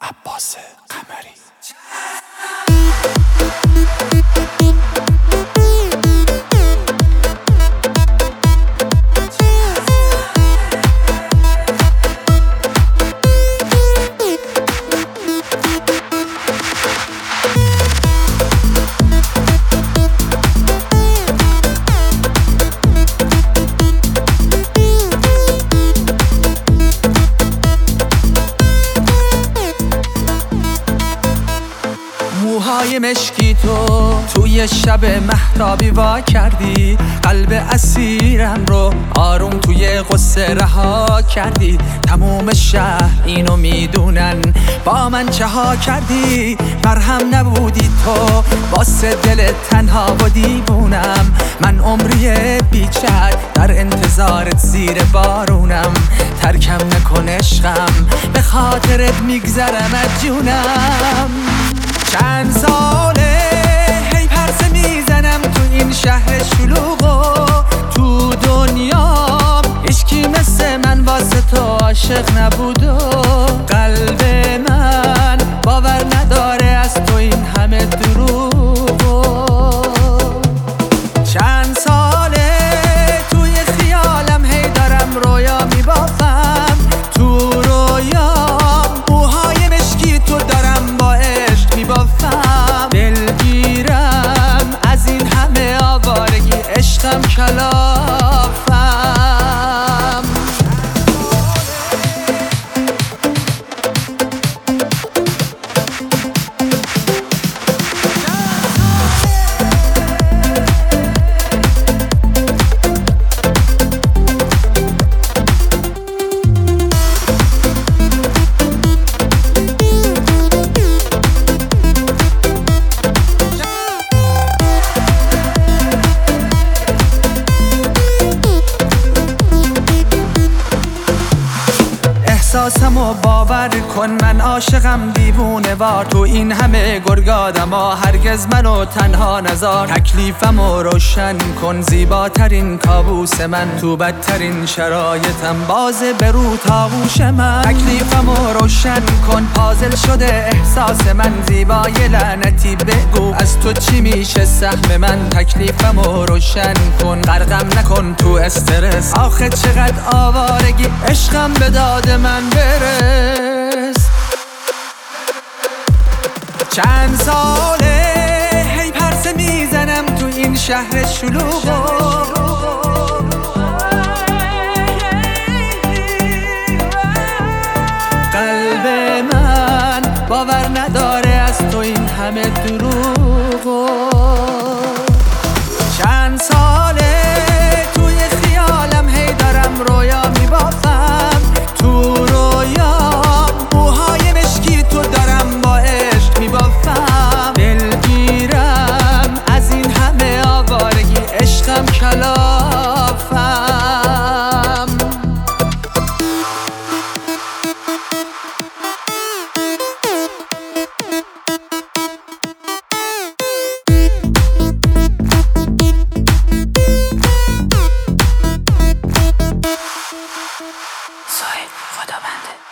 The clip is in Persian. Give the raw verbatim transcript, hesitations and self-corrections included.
عباس قمری. موهای مشکی تو توی شب مهتابی وا کردی، قلب اسیرم رو آروم توی غصه رها کردی. تموم شهر اینو میدونن با من چه ها کردی. مرهم نبودی تو واسه دل تنها و دیوونم، من عمری بیچر در انتظارت زیر بارونم. ترکم نکن عشقم به خاطرت میگذرم از جونم. چند ساله هی پرسه میزنم تو این شهر شلوغ و تو دنیا هیچکی مثل من واسه تو عاشق نبود و قلب من باور نداره از تو این همه دروغ و چند ساله توی خیالم هی دارم رویا میبافم. تو رویام موهای مشکی تو دارم با عشق میبافم. دلگیرم از این همه آوارگی عشقم کلافم. احساسمو باور کن من عاشقم دیوونه وار. تو این همه گرگادما هرگز منو تنها نذار. تکلیفمو روشن کن زیباترین کابوس من تو بدترین شرایطم بازه برو تاغوش من. تکلیفمو روشن کن پازل شده احساس من. زیبای لعنتی بگو از تو چی میشه سهم من. تکلیفمو روشن کن غرقم نکن تو استرس. آخه چقدر آوارگی عشقم به داد من برس. چند ساله هی پرسه میزنم تو این شهر شلوغ قلب من باور نداره از تو این همه دروغ. چند ساله توی خیالم هی دارم رویا میبافم. تو رویام موهای مشکی تو دارم با عشق میبافم. دلگیرم از این همه آوارگی عشقم کلافم. سوی خدا بنده.